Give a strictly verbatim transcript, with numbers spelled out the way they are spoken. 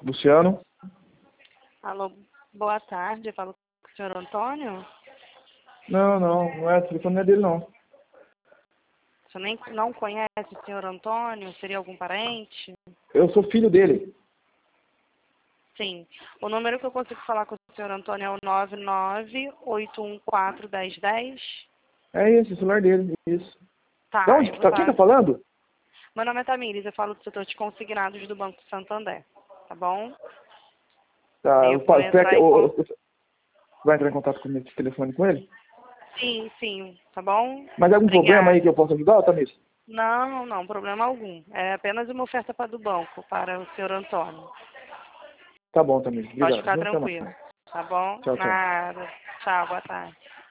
Luciano? Alô, boa tarde, eu falo com o senhor Antônio? Não, não, não é, o telefone não é dele não. O senhor nem, não conhece o senhor Antônio? Seria algum parente? Eu sou filho dele. Sim. O número que eu consigo falar com o senhor Antônio é o nove nove oito um quatro um zero um zero. É esse, o celular dele, isso. Tá, Da onde? eu vou Tá, quem tá estar... falando? Meu nome é Tamires, eu falo do setor de consignados do Banco Santander, tá bom? Tá, Aí eu eu, vou fa- espera que, entrar em o- contato. o- vai entrar em contato com esse telefone com ele? Sim, sim, tá bom? Mas algum problema aí Obrigada. que eu possa ajudar, Tamires? Não, não, problema algum. É apenas uma oferta para do banco, para o senhor Antônio. Tá bom, Tamires. Pode Obrigado, ficar viu? Até tranquilo, mais. tá bom? Tchau, tchau. Nada. Tchau, boa tarde.